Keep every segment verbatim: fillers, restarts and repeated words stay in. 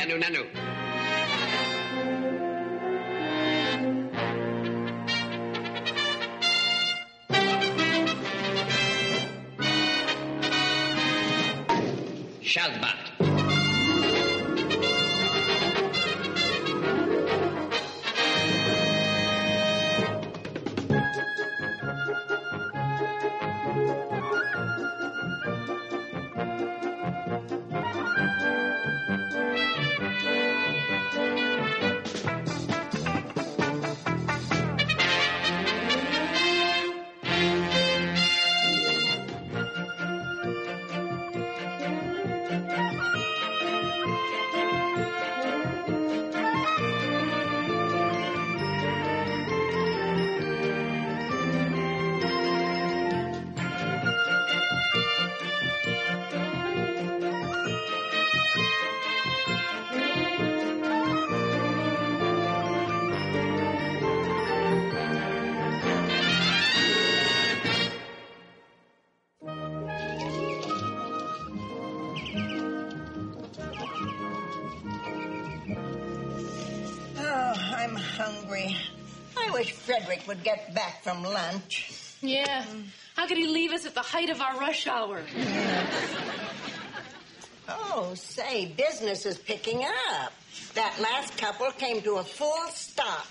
Nanu, nanu. Shalbat. Frederick would get back from lunch. Yeah. How could he leave us at the height of our rush hour? Yeah. Oh, say, business is picking up. That last couple came to a full stop.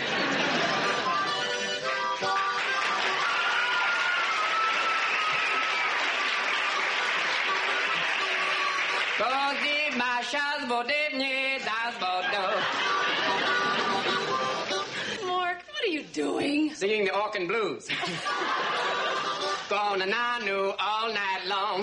What are you doing? Singing the Orkin Blues. Gonna nanu all night long.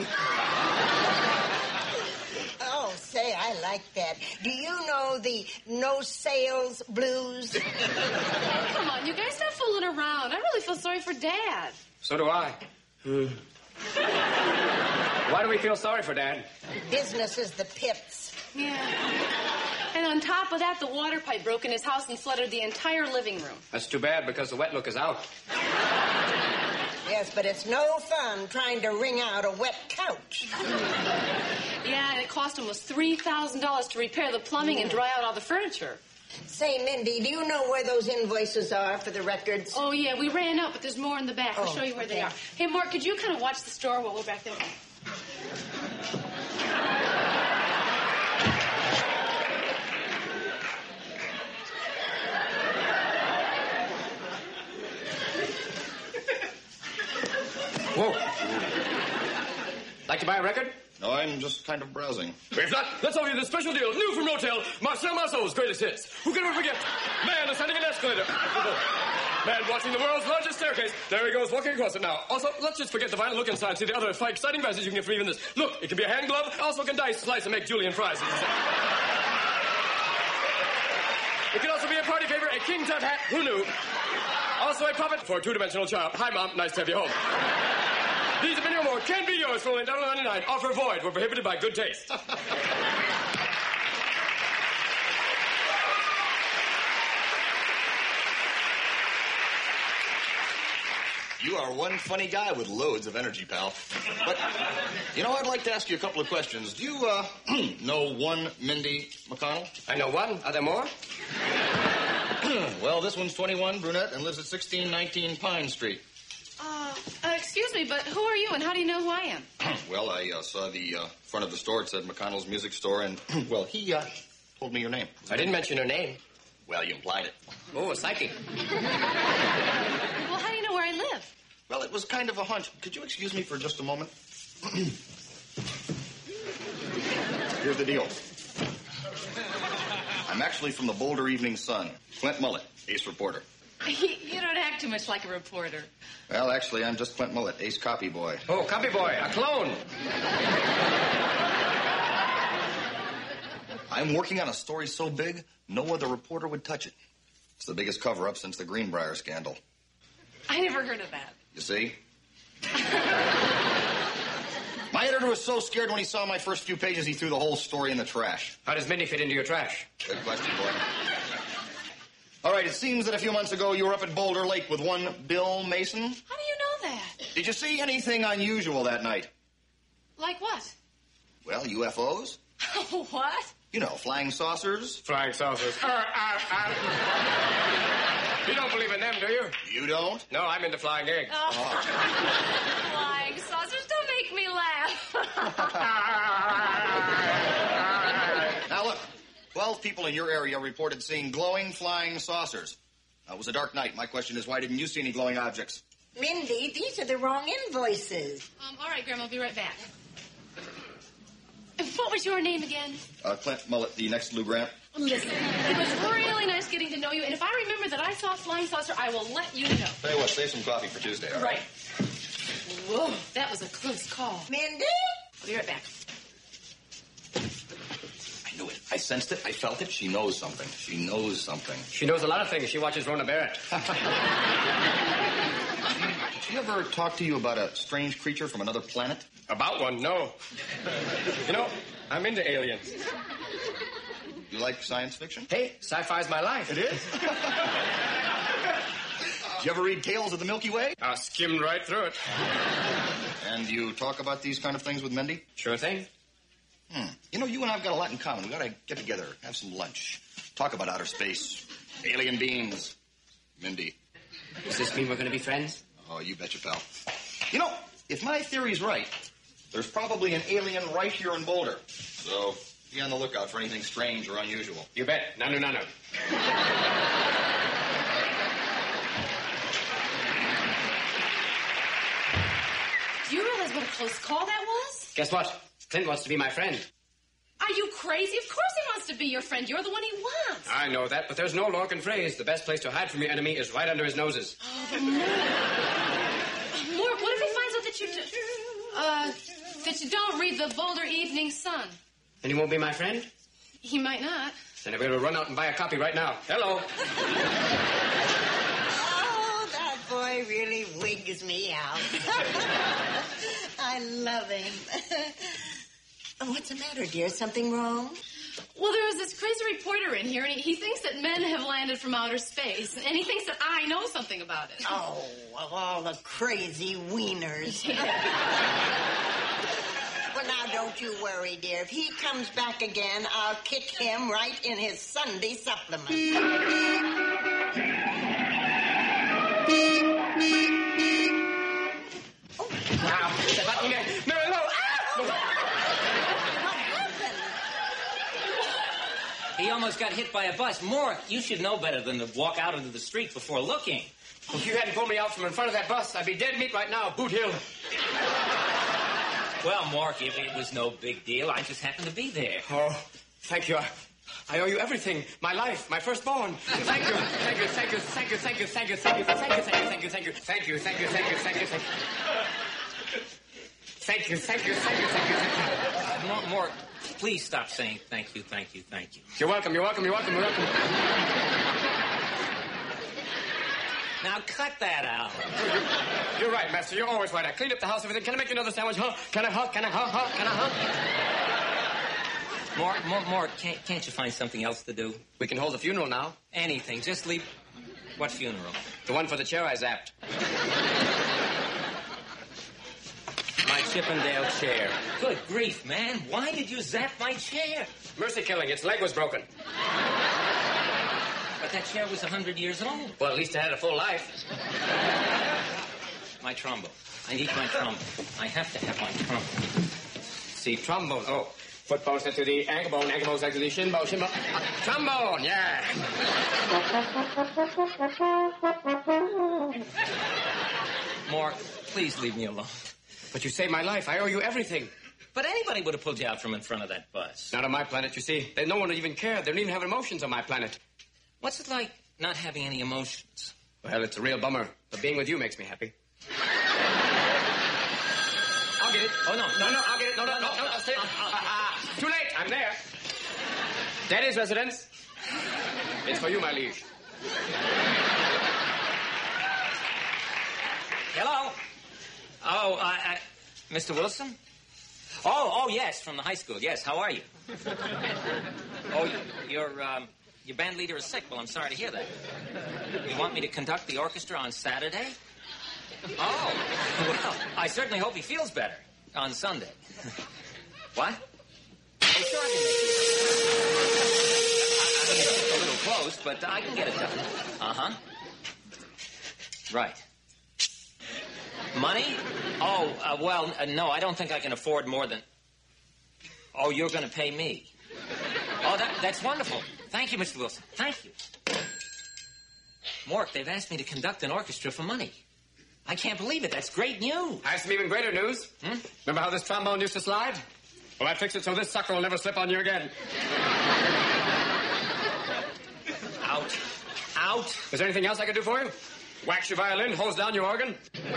Oh, say, I like that. Do you know the no sales blues? Come on, you guys, stop fooling around. I really feel sorry for Dad. So do I. Hmm. Why do we feel sorry for Dad? Business is the pits. Yeah. And on top of that, the water pipe broke in his house and flooded the entire living room. That's too bad because the wet look is out. Yes, but it's no fun trying to wring out a wet couch. Yeah, and it cost almost three thousand dollars to repair the plumbing mm. and dry out all the furniture. Say, Mindy, do you know where those invoices are for the records? Oh, yeah, we ran out, but there's more in the back. Oh, I'll show you where okay. they are. Hey, Mark, could you kind of watch the store while we're back there? Whoa. Like to buy a record? No, I'm just kind of browsing. If not, let's offer you the special deal. New from Rotel, Marcel Marceau's greatest hits. Who can ever forget? Man ascending an escalator. Man watching the world's largest staircase. There he goes, walking across it now. Also, let's just forget the violent look inside. See the other five exciting passages you can get from even this. Look, it can be a hand glove. Also can dice, slice, and make julienne fries. It can also be a party favor, a king tut hat. Who knew? Also a puppet for a two-dimensional child. Hi, Mom. Nice to have you home. These and many more can be yours for only one dollar ninety-nine. Offer void. We're prohibited by good taste. You are one funny guy with loads of energy, pal. But, you know, I'd like to ask you a couple of questions. Do you, uh, know one Mindy McConnell? I know one. Are there more? Well, this one's twenty-one, brunette, and lives at sixteen nineteen Pine Street. Uh, uh, excuse me, but who are you and how do you know who I am? Well, I uh, saw the uh, front of the store. It said McConnell's Music Store, and, well, he uh, told me your name. I didn't mention her name. Well, you implied it. Oh, a psychic. Well, how do you know where I live? Well, it was kind of a hunch. Could you excuse me for just a moment? Here's the deal. I'm actually from the Boulder Evening Sun. Clint Mullet, ace reporter. You don't act too much like a reporter. Well, actually, I'm just Clint Mullet, ace copy boy. Oh, copy boy, a clone. I'm working on a story so big, no other reporter would touch it. It's the biggest cover-up since the Greenbrier scandal. I never heard of that. You see? My editor was so scared when he saw my first few pages, he threw the whole story in the trash. How does Mindy fit into your trash? Good question, boy. All right, it seems that a few months ago you were up at Boulder Lake with one Bill Mason. How do you know that? Did you see anything unusual that night? Like what? Well, U F Os. What? You know, flying saucers. Flying saucers. Uh, uh, uh. You don't believe in them, do you? You don't? No, I'm into flying eggs. Oh. Flying saucers, don't make me laugh. Now, look. Twelve people in your area reported seeing glowing flying saucers. Now, it was a dark night. My question is, why didn't you see any glowing objects? Mindy, these are the wrong invoices. Um, all right, Grandma, I'll be right back. What was your name again? Uh, Clint Mullet, the next Lou Grant. Listen, it was really nice getting to know you, and if I remember that I saw a flying saucer, I will let you know. Tell you what, save some coffee for Tuesday, all right? Right. Whoa, that was a close call. Mindy? I'll be right back. I knew it. I sensed it. I felt it. She knows something. She knows something. She knows a lot of things. She watches Rona Barrett. Did she ever talk to you about a strange creature from another planet? About one, no. You know, I'm into aliens. You like science fiction? Hey, sci-fi's my life. It is? Did you ever read Tales of the Milky Way? I skimmed right through it. And you talk about these kind of things with Mindy? Sure thing. Hmm. You know, you and I have got a lot in common. We gotta get together, have some lunch, talk about outer space, alien beings. Mindy. Does this mean we're going to be friends? Oh, you betcha, pal. You know, if my theory's right, there's probably an alien right here in Boulder. So be on the lookout for anything strange or unusual. You bet. Nanu, nanu. Do you realize what a close call that was? Guess what? Clint wants to be my friend. Are you crazy? Of course he wants to be your friend. You're the one he wants. I know that, but there's no Lorcan phrase. The best place to hide from your enemy is right under his noses. Oh, but Mort. Mort, what if he finds out that you... D- uh, that you don't read the Boulder Evening Sun? And he won't be my friend? He might not. Then I better run out and buy a copy right now. Hello. Oh, that boy really wigs me out. I love him. What's the matter, dear? Something wrong? Well, there was this crazy reporter in here, and he, he thinks that men have landed from outer space, and he thinks that I know something about it. Oh, of all the crazy wieners. Well, now, don't you worry, dear. If he comes back again, I'll kick him right in his Sunday supplement. Oh. Now, the button again. No, no. Ah! He almost got hit by a bus. Mort, you should know better than to walk out into the street before looking. If you hadn't pulled me out from in front of that bus, I'd be dead meat right now, Boot Hill. Well, Mort, it, it was no big deal. I just happened to be there. Oh, thank you. I, I owe you everything. My life, my firstborn. Thank you, thank you, thank you, thank you, thank you, thank you, thank you, thank you, thank you, thank you, thank you, thank you, thank you, thank you, thank you, thank you. Thank you, thank you, thank you, thank you, thank you. Mort, Mort, please stop saying thank you, thank you, thank you. You're welcome, you're welcome, you're welcome, you're welcome. Now cut that out. You're, you're right, Master. You're always right. I cleaned up the house, everything. Can I make you another sandwich? Huh? Can I, huh? Can I, huh? Huh? Can I, huh? Mort, Mort, Mort, can't, can't you find something else to do? We can hold the funeral now. Anything. Just leave. What funeral? The one for the chair I zapped. My Chippendale chair. Good grief, man. Why did you zap my chair? Mercy killing. Its leg was broken. But that chair was a hundred years old. Well, at least it had a full life. My trombone. I need my trombone. I have to have my trombone. See, trombone. Oh, foot bone set to the ankle bone, ankle bone set to the shin bone, shin bone. Uh, trombone, yeah. Mort, please leave me alone. But you saved my life. I owe you everything. But anybody would have pulled you out from in front of that bus. Not on my planet, you see. There's no one would even care. They don't even have emotions on my planet. What's it like not having any emotions? Well, it's a real bummer. But being with you makes me happy. I'll get it. Oh, no. No, no, I'll get it. No, no, no, no. I'll stay. Uh, uh, uh, too late. I'm there. Daddy's residence. It's for you, my liege. Hello? Oh, uh, uh, Mister Wilson? Oh, oh, yes, from the high school. Yes, how are you? Oh, your, um, your band leader is sick. Well, I'm sorry to hear that. You want me to conduct the orchestra on Saturday? Oh, well, I certainly hope he feels better on Sunday. What? Oh, sure I can make it. it's a little close, but I can get it done. Uh-huh. Right. Money? Oh, uh, well, uh, no, I don't think I can afford more than... Oh, you're going to pay me. Oh, that, that's wonderful. Thank you, Mister Wilson. Thank you. Mork, they've asked me to conduct an orchestra for money. I can't believe it. That's great news. I have some even greater news. Hmm? Remember how this trombone used to slide? Well, I fixed it so this sucker will never slip on you again. Out. Out. Is there anything else I can do for you? Wax your violin, hose down your organ?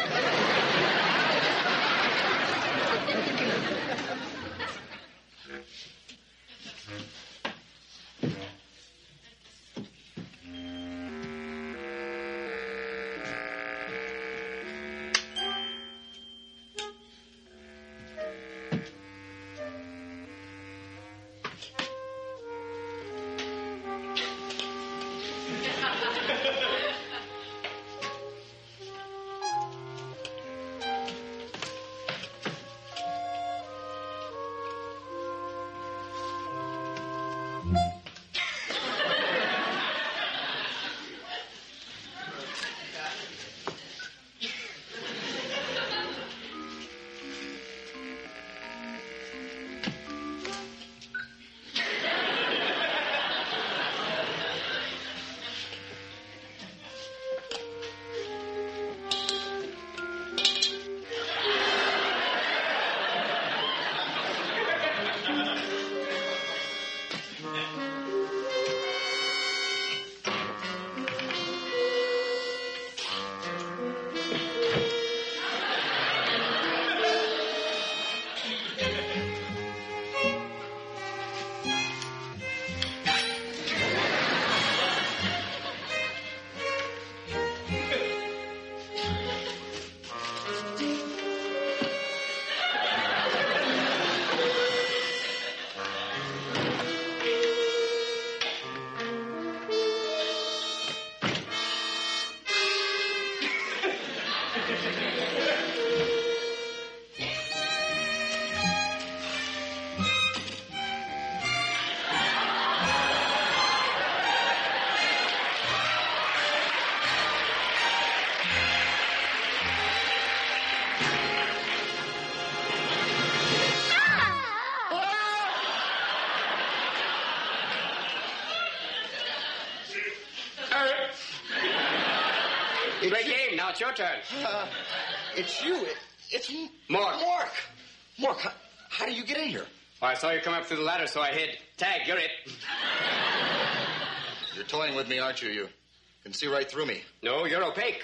Great game. Now it's your turn. Uh, it's you. It, it's Mork. Mork. Mork, how, how do you get in here? Well, I saw you come up through the ladder, so I hid. Tag, you're it. You're toying with me, aren't you? You can see right through me. No, you're opaque.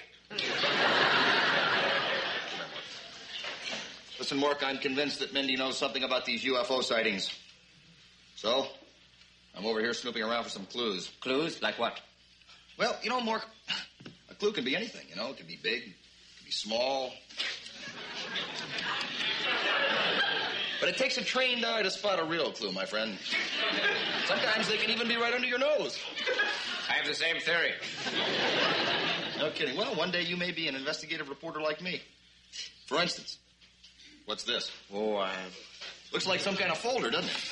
Listen, Mork, I'm convinced that Mindy knows something about these U F O sightings. So, I'm over here snooping around for some clues. Clues? Like what? Well, you know, Mork, a clue can be anything, you know. It can be big, it can be small. But it takes a trained eye to spot a real clue, my friend. Sometimes they can even be right under your nose. I have the same theory. No kidding. Well, one day you may be an investigative reporter like me. For instance, what's this? Oh, I... Looks like some kind of folder, doesn't it?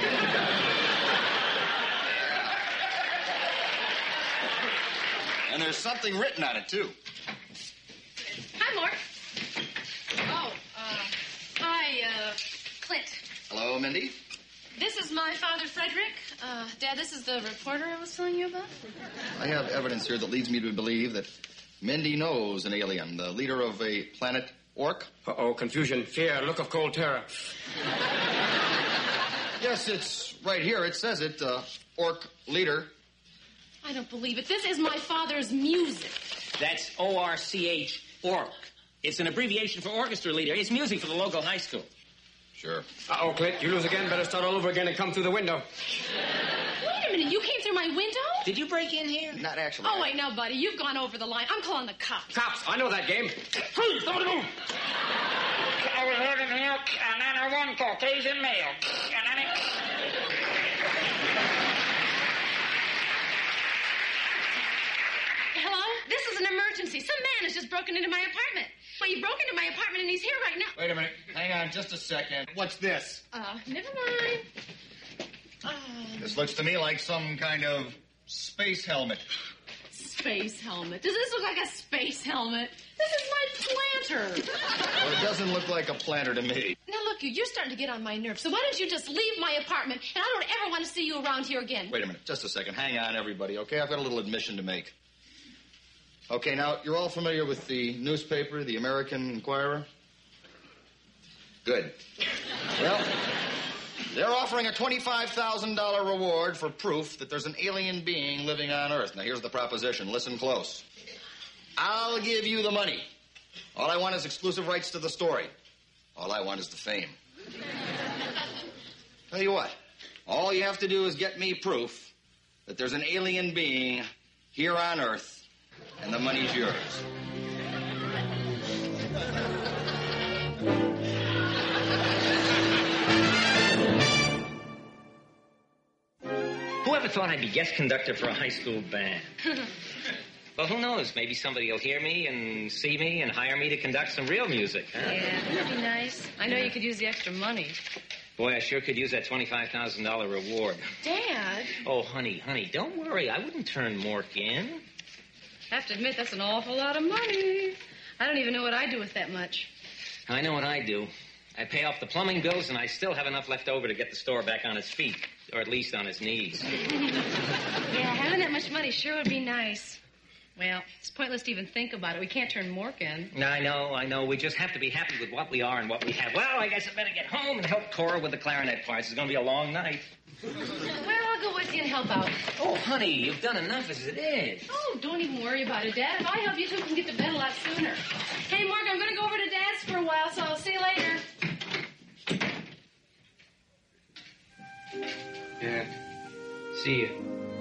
And there's something written on it, too. Hi, Mort. Oh, uh, hi, uh, Clint. Hello, Mindy. This is my father, Frederick. Uh, Dad, this is the reporter I was telling you about. I have evidence here that leads me to believe that Mindy knows an alien, the leader of a planet Orc. Uh-oh, confusion, fear, look of cold terror. Yes, it's right here. It says it, uh, Orc leader. I don't believe it. This is my father's music. That's O R C H, Orc. It's an abbreviation for orchestra leader. It's music for the local high school. Sure. Uh-oh, Clint, you lose again. Better start all over again and come through the window. Wait a minute. You came through my window? Did you break in here? Not actually. Oh, wait, now, buddy. You've gone over the line. I'm calling the cops. Cops, I know that game. Freeze, somebody move. I was having milk, and then I won Caucasian male. And then it... Hello? This is an emergency. Some man has just broken into my apartment. Well, he broke into my apartment, and he's here right now. Wait a minute. Hang on just a second. What's this? Uh, never mind. This looks to me like some kind of space helmet. Space helmet. Does this look like a space helmet? This is my planter. Well, it doesn't look like a planter to me. Now, look, you, you're starting to get on my nerves. So why don't you just leave my apartment, and I don't ever want to see you around here again. Wait a minute. Just a second. Hang on, everybody, okay? I've got a little admission to make. Okay, now, you're all familiar with the newspaper, the American Inquirer? Good. Well, they're offering a twenty-five thousand dollars reward for proof that there's an alien being living on Earth. Now, here's the proposition. Listen close. I'll give you the money. All I want is exclusive rights to the story. All I want is the fame. Tell you what, all you have to do is get me proof that there's an alien being here on Earth, and the money's yours. Whoever thought I'd be guest conductor for a high school band? Well, who knows? Maybe somebody will hear me and see me and hire me to conduct some real music. Huh? Yeah, that'd be nice. I know you could use the extra money. Boy, I sure could use that twenty-five thousand dollars reward. Dad? Oh, honey, honey, don't worry. I wouldn't turn Mork in. I have to admit, that's an awful lot of money. I don't even know what I'd do with that much. I know what I do. I pay off the plumbing bills, and I still have enough left over to get the store back on its feet, or at least on its knees. Yeah, having that much money sure would be nice. Well, it's pointless to even think about it. We can't turn Mork in. I know, I know. We just have to be happy with what we are and what we have. Well, I guess I better get home and help Cora with the clarinet parts. It's going to be a long night. Well, I'll go with you and help out. Oh, honey, you've done enough as it is. Oh, don't even worry about it, Dad. If I help, you two can get to bed a lot sooner. Hey, Mork, I'm going to go over to Dad's for a while, so I'll see you later. Yeah. See you.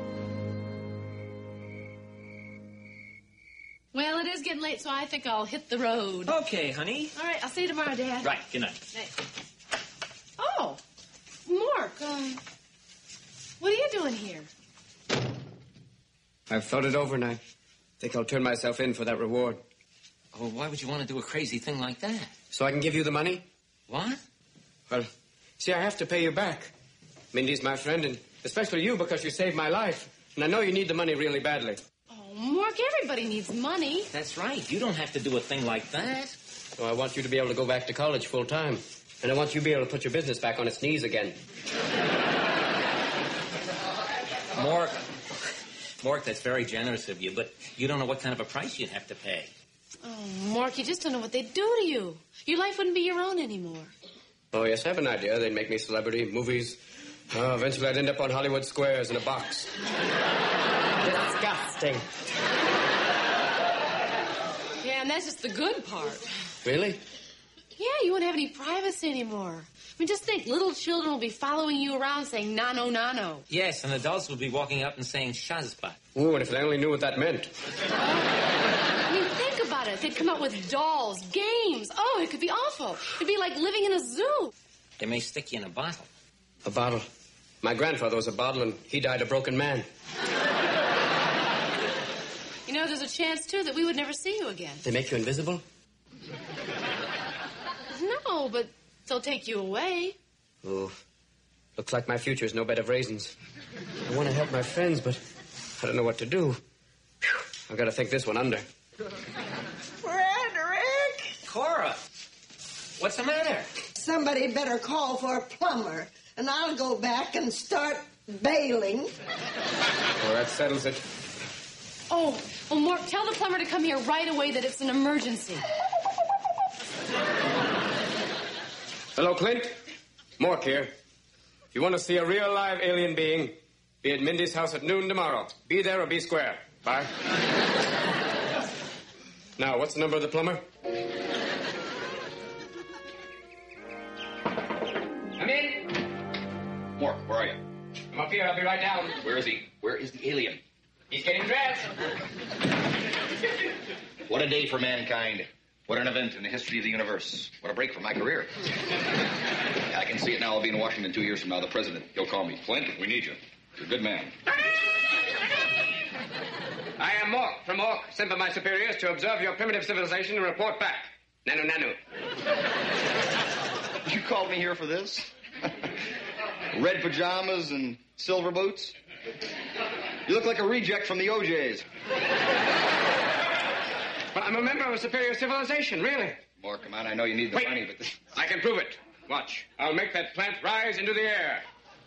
Well, it is getting late, so I think I'll hit the road. Okay, honey. All right, I'll see you tomorrow, Dad. Right, good night. Hey. Oh, Mork, um, what are you doing here? I've thought it over, and I think I'll turn myself in for that reward. Oh, why would you want to do a crazy thing like that? So I can give you the money? What? Well, see, I have to pay you back. Mindy's my friend, and especially you because you saved my life. And I know you need the money really badly. Oh, Mork, everybody needs money. That's right. You don't have to do a thing like that. So I want you to be able to go back to college full time. And I want you to be able to put your business back on its knees again. Mork, Mork, that's very generous of you, but you don't know what kind of a price you'd have to pay. Oh, Mork, you just don't know what they'd do to you. Your life wouldn't be your own anymore. Oh, yes, I have an idea. They'd make me celebrity, movies. Oh, eventually I'd end up on Hollywood Squares in a box. Disgusting. Yeah, and that's just the good part. Really? Yeah, you won't have any privacy anymore. I mean, just think, little children will be following you around saying nano, nano. Yes, and adults will be walking up and saying shazpa. Ooh, and if they only knew what that meant. I mean, think about it. They'd come out with dolls, games. Oh, it could be awful. It'd be like living in a zoo. They may stick you in a bottle. A bottle. My grandfather was a bottle, and he died a broken man. You know, there's a chance, too, that we would never see you again. They make you invisible? No, but they'll take you away. Oh, looks like my future's no bed of raisins. I want to help my friends, but I don't know what to do. Whew, I've got to think this one under. Frederick! Cora, what's the matter? Somebody better call for a plumber, and I'll go back and start bailing. Well, that settles it. Oh, well, Mork, tell the plumber to come here right away that it's an emergency. Hello, Clint. Mork here. If you want to see a real live alien being, be at Mindy's house at noon tomorrow. Be there or be square. Bye. Now, what's the number of the plumber? Come in. Mork, where are you? I'm up here. I'll be right down. Where is he? Where is the alien? He's getting dressed. What a day for mankind. What an event in the history of the universe. What a break for my career. I can see it now. I'll be in Washington two years from now. The president, he'll call me. Flint, we need you. You're a good man. I am Mork from Mork, sent by my superiors to observe your primitive civilization and report back. Nanu, nanu. You called me here for this? Red pajamas and silver boots. You look like a reject from the O Js. But I'm a member of a superior civilization, really. More, come on, I know you need the Wait. money, but... I can prove it. Watch. I'll make that plant rise into the air.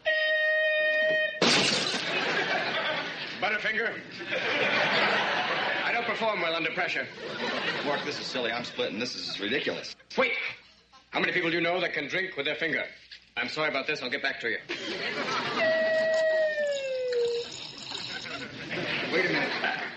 Butterfinger. I don't perform well under pressure. Mark, this is silly. I'm splitting. This is ridiculous. Wait. How many people do you know that can drink with their finger? I'm sorry about this. I'll get back to you. Wait a minute.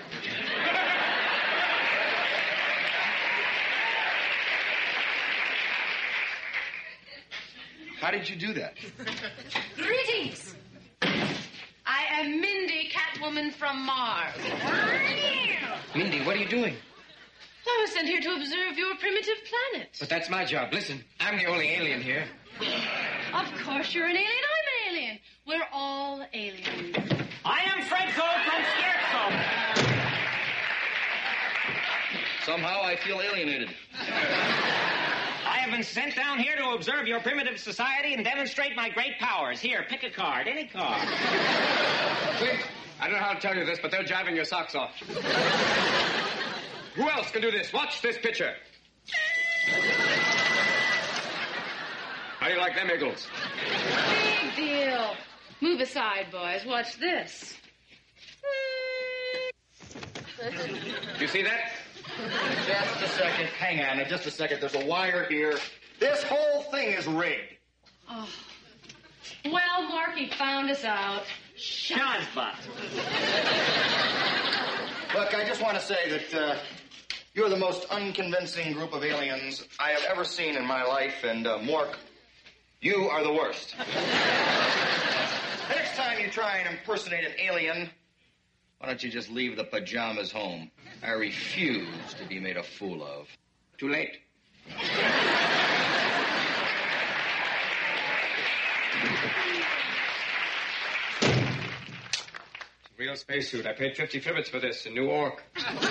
How did you do that? Greetings. I am Mindy, Catwoman from Mars. Mindy, what are you doing? I was sent here to observe your primitive planet. But that's my job. Listen, I'm the only alien here. Of course you're an alien. I'm an alien. We're all aliens. I am Franco from Scherzo. Somehow I feel alienated. I have been sent down here to observe your primitive society and demonstrate my great powers. Here, pick a card, any card. Clint, I don't know how to tell you this, but they're jiving your socks off. Who else can do this? Watch this picture. How do you like them eagles? Big deal. Move aside, boys. Watch this. You see that? Just a second. Hang on. Just a second. There's a wire here. This whole thing is rigged. Oh. Well, Marky found us out. John's butt. Look, I just want to say that uh, you're the most unconvincing group of aliens I have ever seen in my life, and uh, Mork, you are the worst. Next time you try and impersonate an alien, why don't you just leave the pajamas home? I refuse to be made a fool of. Too late. Real spacesuit. I paid fifty fribbles for this in New York.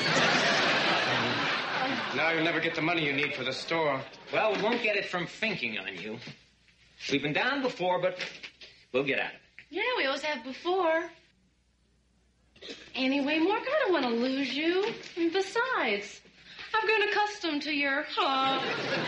Now you'll never get the money you need for the store. Well, we won't get it from thinking on you. We've been down before, but we'll get at it. Yeah, we always have before. Anyway, Mark, I don't want to lose you. And besides, I've grown accustomed to your huh.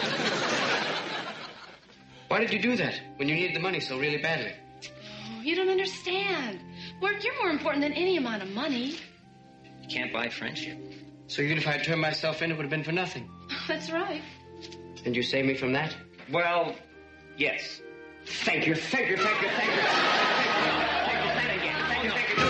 Why did you do that when you needed the money so really badly? Oh, you don't understand. Mark, you're more important than any amount of money. You can't buy friendship. So even if I'd turned myself in, it would have been for nothing. That's right. And you save me from that? Well, yes. Thank you, thank you, thank you, thank you. Thank you, thank you, again. Thank you, thank you.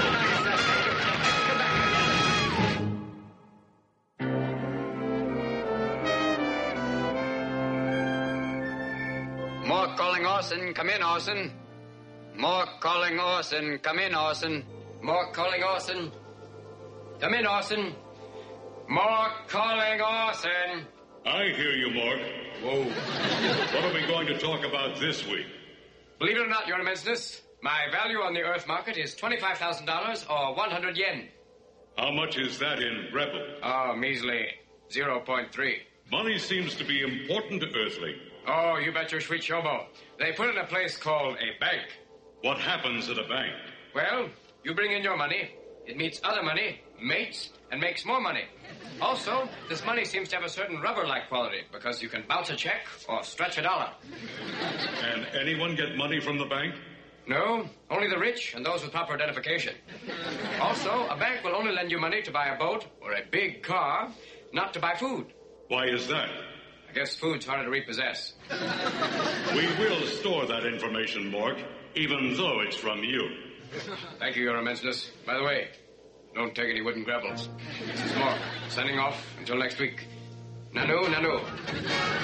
More calling Orson. Come in, Orson. More calling Orson. Come in, Orson. More calling Orson. Come in, Orson. More calling Orson. I hear you, Mork. Whoa. What are we going to talk about this week? Believe it or not, Your Immenseness, my value on the Earth market is twenty-five thousand dollars or one hundred yen. How much is that in Rebel? Oh, measly zero point three. Money seems to be important to Earthling. Oh, you bet your sweet showbo. They put it in a place called a bank. What happens at a bank? Well, you bring in your money, it meets other money, mates, and makes more money. Also, this money seems to have a certain rubber-like quality because you can bounce a check or stretch a dollar. And anyone get money from the bank? No, only the rich and those with proper identification. Also, a bank will only lend you money to buy a boat or a big car, not to buy food. Why is that? I guess food's harder to repossess. We will store that information, Mork, even though it's from you. Thank you, Your Immenseness. By the way, don't take any wooden gravels. This is Mork, signing off until next week. Nanu, nanu.